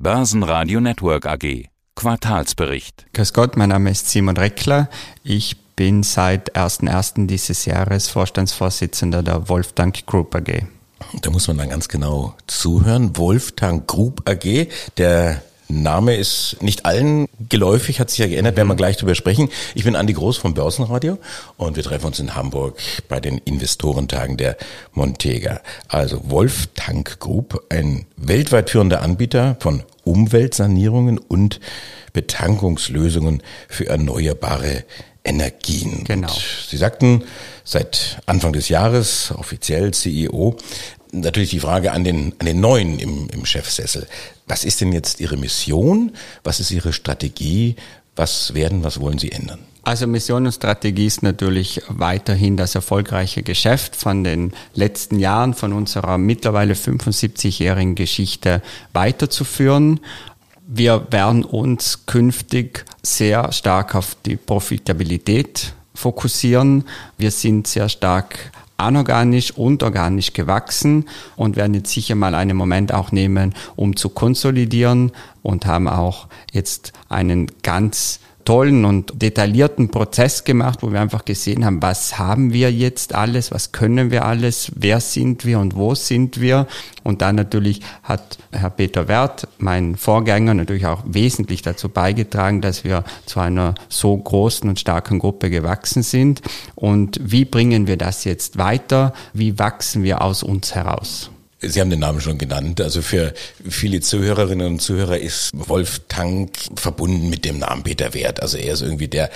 Börsenradio Network AG. Quartalsbericht. Grüß Gott, mein Name ist Simon Reckler. Ich bin seit 1.1. dieses Jahres Vorstandsvorsitzender der Wolftank Group AG. Da muss man dann ganz genau zuhören. Wolftank Group AG, der Name ist nicht allen geläufig, hat sich ja geändert, werden wir gleich drüber sprechen. Ich bin Andi Groß vom Börsenradio und wir treffen uns in Hamburg bei den Investorentagen der Montega. Also Wolftank Group, ein weltweit führender Anbieter von Umweltsanierungen und Betankungslösungen für erneuerbare Energien. Genau. Und Sie sagten, seit Anfang des Jahres, offiziell CEO, natürlich die Frage an den Neuen im Chefsessel. Was ist denn jetzt Ihre Mission? Was ist Ihre Strategie? Was wollen Sie ändern? Also Mission und Strategie ist natürlich weiterhin das erfolgreiche Geschäft von den letzten Jahren, von unserer mittlerweile 75-jährigen Geschichte weiterzuführen. Wir werden uns künftig sehr stark auf die Profitabilität fokussieren. Wir sind sehr stark anorganisch und organisch gewachsen und werden jetzt sicher mal einen Moment auch nehmen, um zu konsolidieren und haben auch jetzt einen ganz tollen und detaillierten Prozess gemacht, wo wir einfach gesehen haben, was haben wir jetzt alles, was können wir alles, wer sind wir und wo sind wir. Und dann natürlich hat Herr Peter Werth, mein Vorgänger, natürlich auch wesentlich dazu beigetragen, dass wir zu einer so großen und starken Gruppe gewachsen sind. Und wie bringen wir das jetzt weiter? Wie wachsen wir aus uns heraus? Sie haben den Namen schon genannt. Also für viele Zuhörerinnen und Zuhörer ist Wolftank verbunden mit dem Namen Peter Werth. Also er ist irgendwie der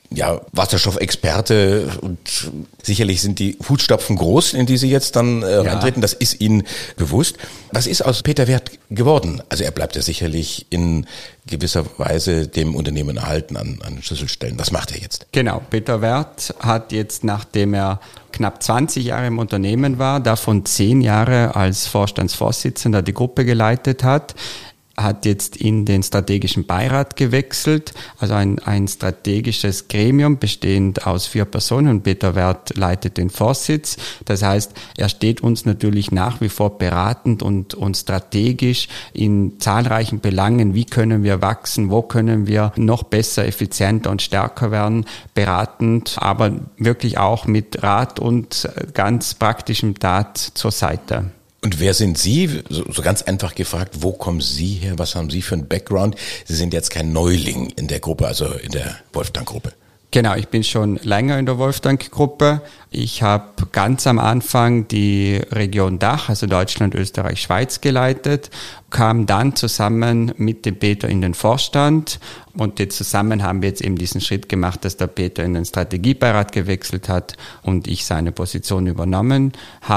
Wasserstoffexperte und sicherlich sind die Fußstapfen groß, in die Sie jetzt dann reintreten. Das ist Ihnen bewusst. Was ist aus Peter Werth geworden? Also er bleibt ja sicherlich in gewisser Weise dem Unternehmen erhalten an Schlüsselstellen. Was macht er jetzt? Genau, Peter Werth hat jetzt, nachdem er knapp 20 Jahre im Unternehmen war, davon 10 Jahre als Vorstandsvorsitzender die Gruppe geleitet hat jetzt in den strategischen Beirat gewechselt, also ein strategisches Gremium bestehend aus 4 Personen und Peter Werth leitet den Vorsitz. Das heißt, er steht uns natürlich nach wie vor beratend und strategisch in zahlreichen Belangen, wie können wir wachsen, wo können wir noch besser, effizienter und stärker werden, beratend, aber wirklich auch mit Rat und ganz praktischem Tat zur Seite. Und wer sind Sie? So ganz einfach gefragt, wo kommen Sie her? Was haben Sie für einen Background? Sie sind jetzt kein Neuling in der Gruppe, also in der Wolftank-Gruppe. Genau, ich bin schon länger in der Wolftank-Gruppe. Ich habe ganz am Anfang die Region Dach, also Deutschland, Österreich, Schweiz geleitet, kam dann zusammen mit dem Peter in den Vorstand und jetzt zusammen haben wir jetzt eben diesen Schritt gemacht, dass der Peter in den Strategiebeirat gewechselt hat und ich seine Position übernehmen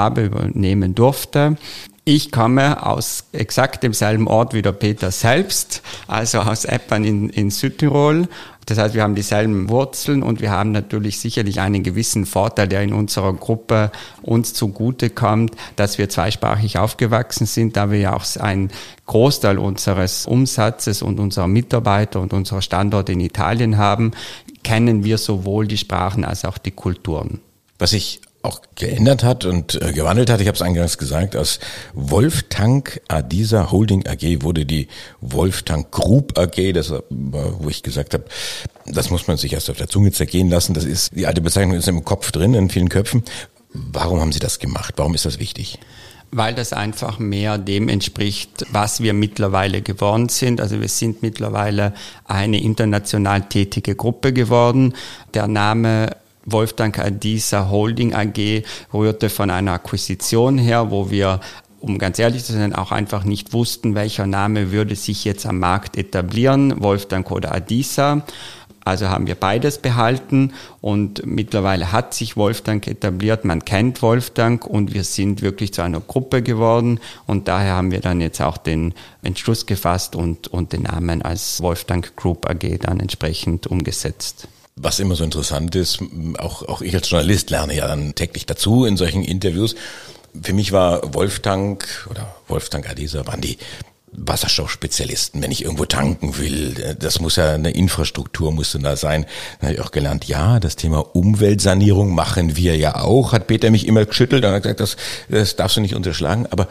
durfte. Ich komme aus exakt demselben Ort wie der Peter selbst, also aus Eppern in Südtirol. Das heißt, wir haben dieselben Wurzeln und wir haben natürlich sicherlich einen gewissen Vorteil, der in unserer Gruppe uns zugute kommt, dass wir zweisprachig aufgewachsen sind, da wir ja auch einen Großteil unseres Umsatzes und unserer Mitarbeiter und unserer Standorte in Italien haben, kennen wir sowohl die Sprachen als auch die Kulturen. Was ich auch geändert hat und gewandelt hat. Ich habe es eingangs gesagt, aus Wolftank Adisa Holding AG wurde die Wolftank Group AG, das wo ich gesagt habe, das muss man sich erst auf der Zunge zergehen lassen. Das ist, die alte Bezeichnung ist im Kopf drin, in vielen Köpfen. Warum haben Sie das gemacht? Warum ist das wichtig? Weil das einfach mehr dem entspricht, was wir mittlerweile geworden sind. Also wir sind mittlerweile eine international tätige Gruppe geworden. Der Name Wolftank Adisa Holding AG rührte von einer Akquisition her, wo wir, um ganz ehrlich zu sein, auch einfach nicht wussten, welcher Name würde sich jetzt am Markt etablieren, Wolftank oder Adisa. Also haben wir beides behalten und mittlerweile hat sich Wolftank etabliert, man kennt Wolftank und wir sind wirklich zu einer Gruppe geworden und daher haben wir dann jetzt auch den Entschluss gefasst und den Namen als Wolftank Group AG dann entsprechend umgesetzt. Was immer so interessant ist, auch ich als Journalist lerne ja dann täglich dazu in solchen Interviews. Für mich war Wolftank oder Wolftank Adisa waren die Wasserstoffspezialisten, wenn ich irgendwo tanken will. Das muss ja eine Infrastruktur, musste da sein. Dann habe ich auch gelernt, ja, das Thema Umweltsanierung machen wir ja auch, hat Peter mich immer geschüttelt und hat gesagt, das darfst du nicht unterschlagen. Aber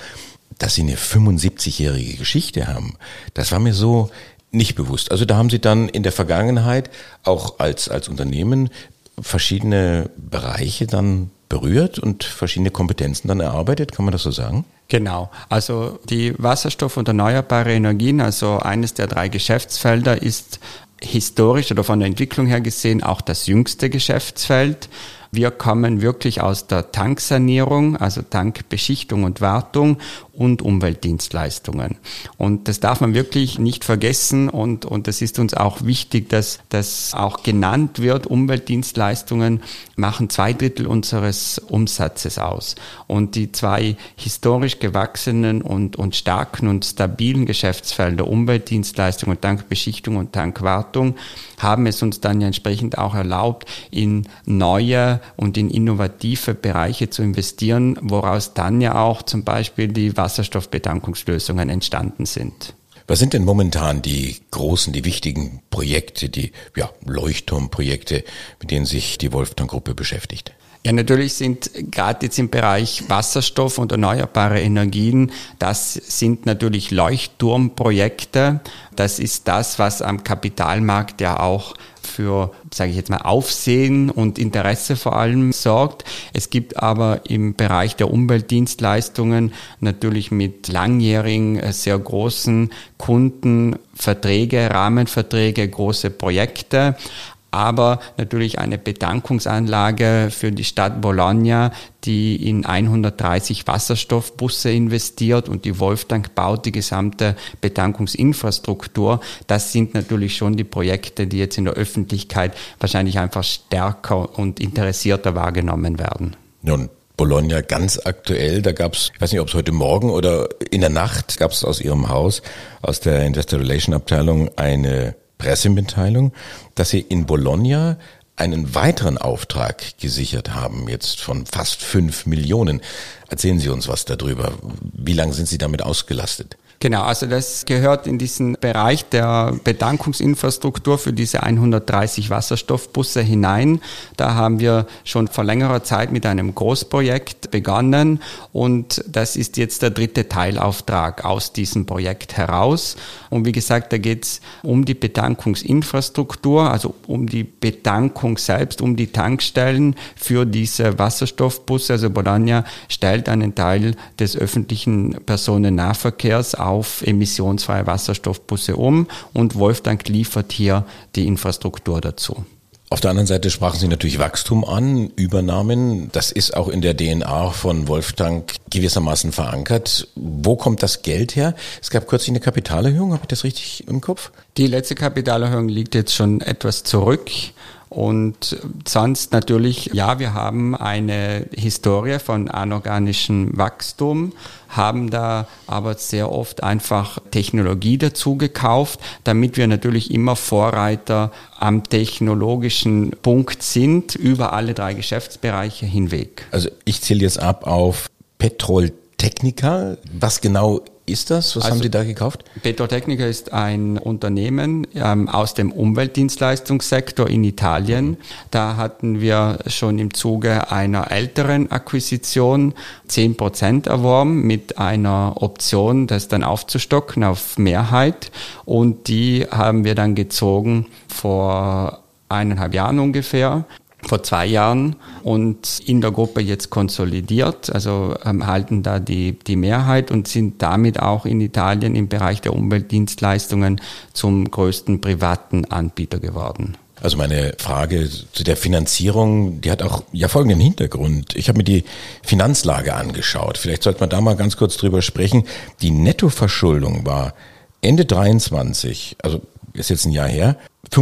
dass Sie eine 75-jährige Geschichte haben, das war mir so nicht bewusst. Also da haben Sie dann in der Vergangenheit auch als Unternehmen verschiedene Bereiche dann berührt und verschiedene Kompetenzen dann erarbeitet, kann man das so sagen? Genau, also die Wasserstoff- und erneuerbare Energien, also eines der 3 Geschäftsfelder, ist historisch oder von der Entwicklung her gesehen auch das jüngste Geschäftsfeld. Wir kommen wirklich aus der Tanksanierung, also Tankbeschichtung und Wartung und Umweltdienstleistungen. Und das darf man wirklich nicht vergessen und das ist uns auch wichtig, dass das auch genannt wird. Umweltdienstleistungen machen 2/3 unseres Umsatzes aus. Und die 2 historisch gewachsenen und starken und stabilen Geschäftsfelder, Umweltdienstleistungen, Tankbeschichtung und Tankwartung, haben es uns dann ja entsprechend auch erlaubt, in neue und in innovative Bereiche zu investieren, woraus dann ja auch zum Beispiel die Wasserstoffbedankungslösungen entstanden sind. Was sind denn momentan die großen, die wichtigen Projekte, die Leuchtturmprojekte, mit denen sich die Wolftank-Gruppe beschäftigt? Ja, natürlich sind gerade jetzt im Bereich Wasserstoff und erneuerbare Energien, das sind natürlich Leuchtturmprojekte. Das ist das, was am Kapitalmarkt ja auch für, sage ich jetzt mal, Aufsehen und Interesse vor allem sorgt. Es gibt aber im Bereich der Umweltdienstleistungen natürlich mit langjährigen, sehr großen Kunden Verträge, Rahmenverträge, große Projekte. Aber natürlich eine Bedankungsanlage für die Stadt Bologna, die in 130 Wasserstoffbusse investiert und die Wolftank baut die gesamte Bedankungsinfrastruktur. Das sind natürlich schon die Projekte, die jetzt in der Öffentlichkeit wahrscheinlich einfach stärker und interessierter wahrgenommen werden. Nun, Bologna ganz aktuell, da gab's, ich weiß nicht, ob es heute Morgen oder in der Nacht, gab's aus Ihrem Haus, aus der Investor Relation Abteilung eine Pressemitteilung, dass Sie in Bologna einen weiteren Auftrag gesichert haben, jetzt von fast 5 Millionen. Erzählen Sie uns was darüber. Wie lange sind Sie damit ausgelastet? Genau, also das gehört in diesen Bereich der Bedankungsinfrastruktur für diese 130 Wasserstoffbusse hinein. Da haben wir schon vor längerer Zeit mit einem Großprojekt begonnen und das ist jetzt der 3. Teilauftrag aus diesem Projekt heraus. Und wie gesagt, da geht es um die Bedankungsinfrastruktur, also um die Bedankung selbst, um die Tankstellen für diese Wasserstoffbusse. Also Bologna stellt einen Teil des öffentlichen Personennahverkehrs auf emissionsfreie Wasserstoffbusse um und Wolftank liefert hier die Infrastruktur dazu. Auf der anderen Seite sprachen Sie natürlich Wachstum an, Übernahmen. Das ist auch in der DNA von Wolftank gewissermaßen verankert. Wo kommt das Geld her? Es gab kürzlich eine Kapitalerhöhung, habe ich das richtig im Kopf? Die letzte Kapitalerhöhung liegt jetzt schon etwas zurück. Und sonst natürlich, ja, wir haben eine Historie von anorganischem Wachstum, haben da aber sehr oft einfach Technologie dazu gekauft, damit wir natürlich immer Vorreiter am technologischen Punkt sind, über alle 3 Geschäftsbereiche hinweg. Also ich zähle jetzt ab auf Petroltechnica. Was genau ist das? Was haben Sie da gekauft? Petroltechnica ist ein Unternehmen aus dem Umweltdienstleistungssektor in Italien. Da hatten wir schon im Zuge einer älteren Akquisition 10% erworben mit einer Option, das dann aufzustocken auf Mehrheit. Und die haben wir dann gezogen vor 1,5 Jahren ungefähr. Vor 2 Jahren und in der Gruppe jetzt konsolidiert, also halten da die Mehrheit und sind damit auch in Italien im Bereich der Umweltdienstleistungen zum größten privaten Anbieter geworden. Also meine Frage zu der Finanzierung, die hat auch folgenden Hintergrund. Ich habe mir die Finanzlage angeschaut. Vielleicht sollte man da mal ganz kurz drüber sprechen. Die Nettoverschuldung war Ende 23, also ist jetzt ein Jahr her,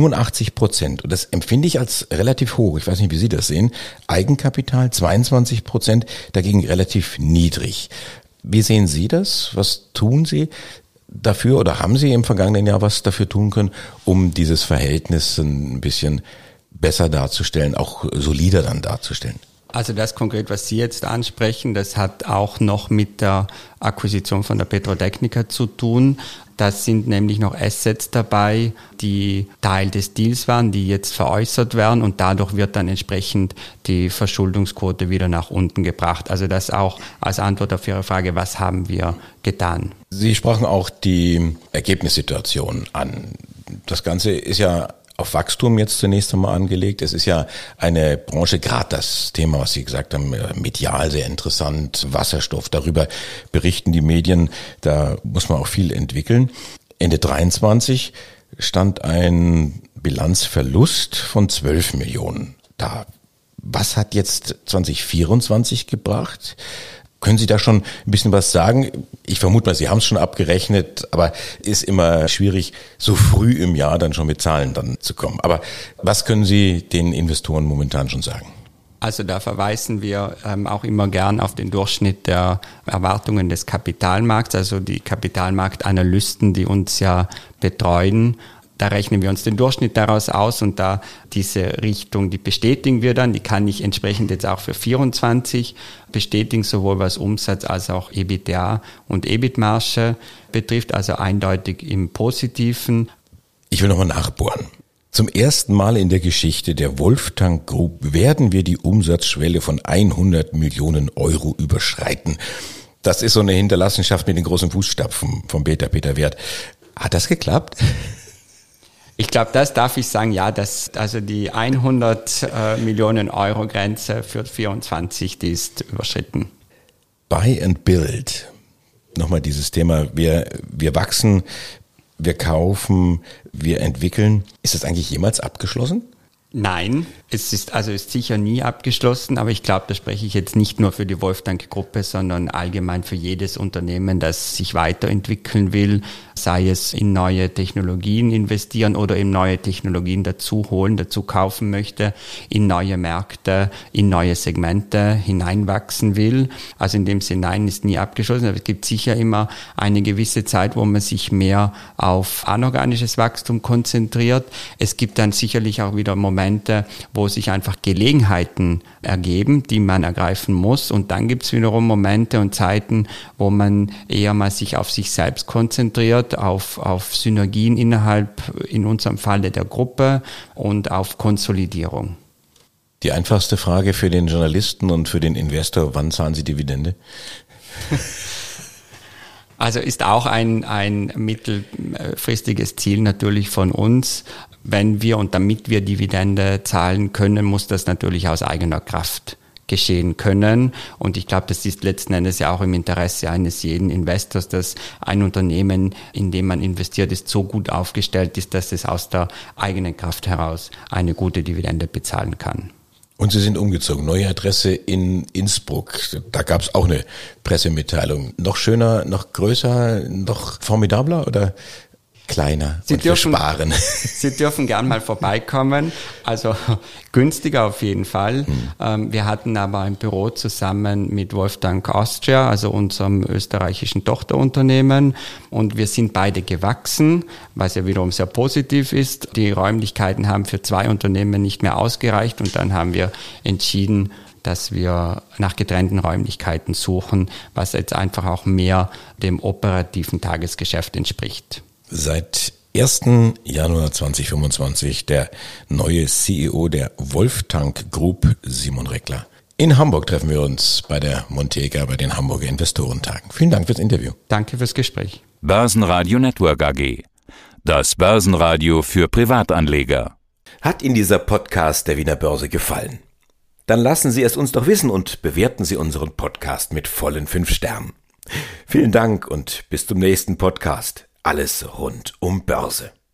85%. Und das empfinde ich als relativ hoch. Ich weiß nicht, wie Sie das sehen. Eigenkapital 22%, dagegen relativ niedrig. Wie sehen Sie das? Was tun Sie dafür oder haben Sie im vergangenen Jahr was dafür tun können, um dieses Verhältnis ein bisschen besser darzustellen, auch solider dann darzustellen? Also das konkret, was Sie jetzt ansprechen, das hat auch noch mit der Akquisition von der Petroltechnica zu tun. Da sind nämlich noch Assets dabei, die Teil des Deals waren, die jetzt veräußert werden und dadurch wird dann entsprechend die Verschuldungsquote wieder nach unten gebracht. Also das auch als Antwort auf Ihre Frage, was haben wir getan? Sie sprachen auch die Ergebnissituation an. Das Ganze ist ja auf Wachstum jetzt zunächst einmal angelegt. Es ist ja eine Branche, gerade das Thema, was Sie gesagt haben, medial sehr interessant, Wasserstoff, darüber berichten die Medien, da muss man auch viel entwickeln. Ende 23 stand ein Bilanzverlust von 12 Millionen da. Was hat jetzt 2024 gebracht? Können Sie da schon ein bisschen was sagen? Ich vermute mal, Sie haben es schon abgerechnet, aber ist immer schwierig, so früh im Jahr dann schon mit Zahlen dann zu kommen. Aber was können Sie den Investoren momentan schon sagen? Also da verweisen wir auch immer gern auf den Durchschnitt der Erwartungen des Kapitalmarkts, also die Kapitalmarktanalysten, die uns ja betreuen. Da rechnen wir uns den Durchschnitt daraus aus und da diese Richtung, die bestätigen wir dann, die kann ich entsprechend jetzt auch für 24 bestätigen, sowohl was Umsatz als auch EBITDA und EBIT-Marge betrifft, also eindeutig im Positiven. Ich will nochmal nachbohren. Zum ersten Mal in der Geschichte der Wolftank Group werden wir die Umsatzschwelle von 100 Millionen Euro überschreiten. Das ist so eine Hinterlassenschaft mit den großen Fußstapfen von Peter Wert. Hat das geklappt? Ich glaube, das darf ich sagen, ja, also die 100 Millionen Euro Grenze für 24, die ist überschritten. Buy and Build. Nochmal dieses Thema, wir wachsen, wir kaufen, wir entwickeln. Ist das eigentlich jemals abgeschlossen? Nein, es ist sicher nie abgeschlossen, aber ich glaube, da spreche ich jetzt nicht nur für die Wolftank-Gruppe, sondern allgemein für jedes Unternehmen, das sich weiterentwickeln will, sei es in neue Technologien investieren oder in neue Technologien dazu kaufen möchte, in neue Märkte, in neue Segmente hineinwachsen will. Also in dem Sinne, nein, ist nie abgeschlossen, aber es gibt sicher immer eine gewisse Zeit, wo man sich mehr auf anorganisches Wachstum konzentriert. Es gibt dann sicherlich auch wieder Momente, wo sich einfach Gelegenheiten ergeben, die man ergreifen muss. Und dann gibt es wiederum Momente und Zeiten, wo man eher mal sich auf sich selbst konzentriert, auf Synergien innerhalb, in unserem Falle der Gruppe und auf Konsolidierung. Die einfachste Frage für den Journalisten und für den Investor, wann zahlen Sie Dividende? Also ist auch ein mittelfristiges Ziel natürlich von uns. Wenn wir und damit wir Dividende zahlen können, muss das natürlich aus eigener Kraft geschehen können. Und ich glaube, das ist letzten Endes ja auch im Interesse eines jeden Investors, dass ein Unternehmen, in dem man investiert ist, so gut aufgestellt ist, dass es aus der eigenen Kraft heraus eine gute Dividende bezahlen kann. Und Sie sind umgezogen, neue Adresse in Innsbruck. Da gab es auch eine Pressemitteilung. Noch schöner, noch größer, noch formidabler oder kleiner und für Sparen? Sie dürfen gern mal vorbeikommen. Also günstiger auf jeden Fall. Wir hatten aber ein Büro zusammen mit Wolftank Austria, also unserem österreichischen Tochterunternehmen. Und wir sind beide gewachsen, was ja wiederum sehr positiv ist. Die Räumlichkeiten haben für 2 Unternehmen nicht mehr ausgereicht. Und dann haben wir entschieden, dass wir nach getrennten Räumlichkeiten suchen, was jetzt einfach auch mehr dem operativen Tagesgeschäft entspricht. Seit 1. Januar 2025 der neue CEO der Wolftank Group, Simon Reckler. In Hamburg treffen wir uns bei der Montega, bei den Hamburger Investorentagen. Vielen Dank fürs Interview. Danke fürs Gespräch. Börsenradio Network AG. Das Börsenradio für Privatanleger. Hat Ihnen dieser Podcast der Wiener Börse gefallen? Dann lassen Sie es uns doch wissen und bewerten Sie unseren Podcast mit vollen 5 Sternen. Vielen Dank und bis zum nächsten Podcast. Alles rund um Börse.